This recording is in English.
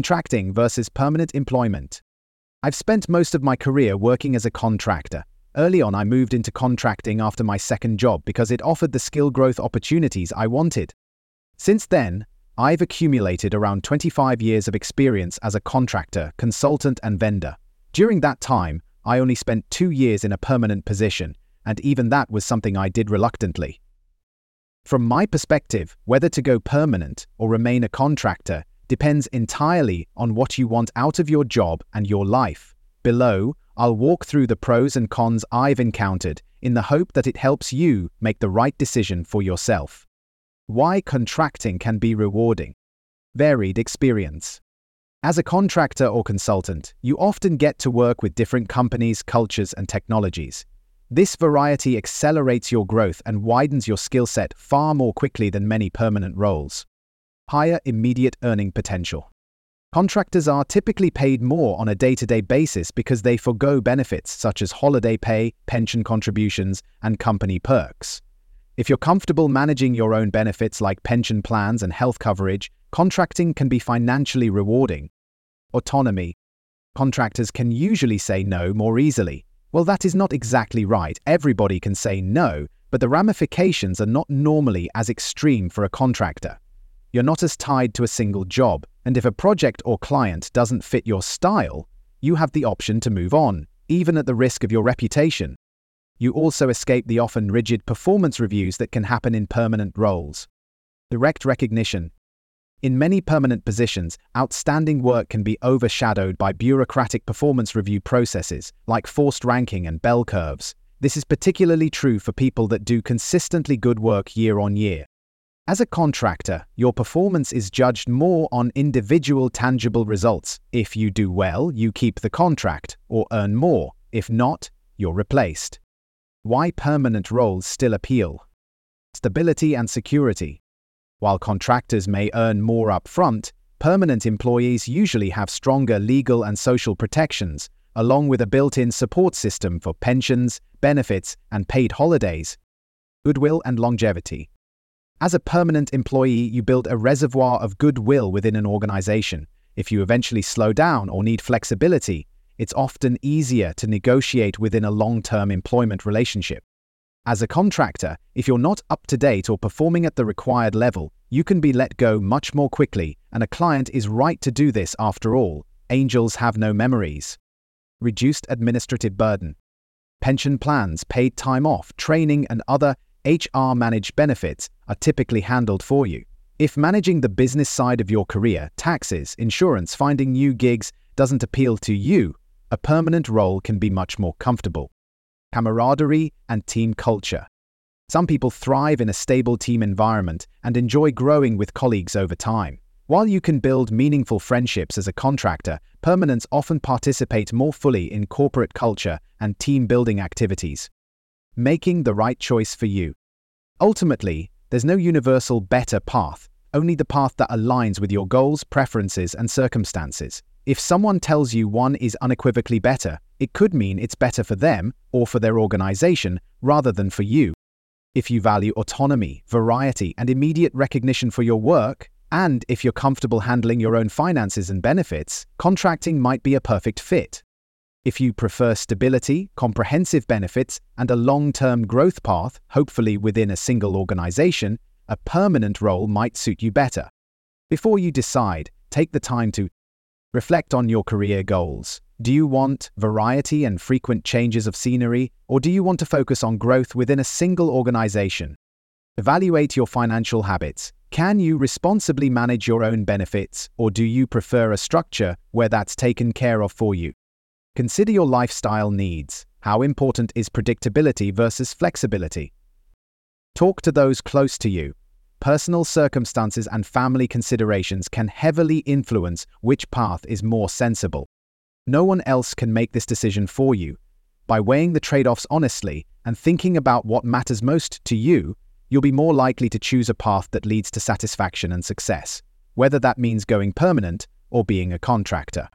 Contracting versus permanent employment. I've spent most of my career working as a contractor. Early on, I moved into contracting after my second job because it offered the skill growth opportunities I wanted. Since then, I've accumulated around 25 years of experience as a contractor, consultant, and vendor. During that time, I only spent 2 years in a permanent position, and even that was something I did reluctantly. From my perspective, whether to go permanent or remain a contractor depends entirely on what you want out of your job and your life. Below, I'll walk through the pros and cons I've encountered in the hope that it helps you make the right decision for yourself. Why contracting can be rewarding. Varied experience. As a contractor or consultant, you often get to work with different companies, cultures, and technologies. This variety accelerates your growth and widens your skill set far more quickly than many permanent roles. Higher immediate earning potential. Contractors are typically paid more on a day-to-day basis because they forgo benefits such as holiday pay, pension contributions, and company perks. If you're comfortable managing your own benefits like pension plans and health coverage, contracting can be financially rewarding. Autonomy. Contractors can usually say no more easily. Well, that is not exactly right. Everybody can say no, but the ramifications are not normally as extreme for a contractor. You're not as tied to a single job, and if a project or client doesn't fit your style, you have the option to move on, even at the risk of your reputation. You also escape the often rigid performance reviews that can happen in permanent roles. Direct recognition. In many permanent positions, outstanding work can be overshadowed by bureaucratic performance review processes, like forced ranking and bell curves. This is particularly true for people that do consistently good work year on year. As a contractor, your performance is judged more on individual tangible results. If you do well, you keep the contract or earn more. If not, you're replaced. Why permanent roles still appeal. Stability and security. While contractors may earn more upfront, permanent employees usually have stronger legal and social protections, along with a built-in support system for pensions, benefits, and paid holidays. Goodwill and longevity. As a permanent employee, you build a reservoir of goodwill within an organization. If you eventually slow down or need flexibility, it's often easier to negotiate within a long-term employment relationship. As a contractor, if you're not up to date or performing at the required level, you can be let go much more quickly, and a client is right to do this after all. Angels have no memories. Reduced administrative burden. Pension plans, paid time off, training, and other HR-managed benefits are typically handled for you. If managing the business side of your career, taxes, insurance, finding new gigs doesn't appeal to you, a permanent role can be much more comfortable. Camaraderie and team culture. Some people thrive in a stable team environment and enjoy growing with colleagues over time. While you can build meaningful friendships as a contractor, permanents often participate more fully in corporate culture and team-building activities. Making the right choice for you. Ultimately, there's no universal better path, only the path that aligns with your goals, preferences, and circumstances. If someone tells you one is unequivocally better, it could mean it's better for them or for their organization rather than for you. If you value autonomy, variety, and immediate recognition for your work, and if you're comfortable handling your own finances and benefits, contracting might be a perfect fit. If you prefer stability, comprehensive benefits, and a long-term growth path, hopefully within a single organization, a permanent role might suit you better. Before you decide, take the time to reflect on your career goals. Do you want variety and frequent changes of scenery, or do you want to focus on growth within a single organization? Evaluate your financial habits. Can you responsibly manage your own benefits, or do you prefer a structure where that's taken care of for you? Consider your lifestyle needs. How important is predictability versus flexibility? Talk to those close to you. Personal circumstances and family considerations can heavily influence which path is more sensible. No one else can make this decision for you. By weighing the trade-offs honestly and thinking about what matters most to you, you'll be more likely to choose a path that leads to satisfaction and success, whether that means going permanent or being a contractor.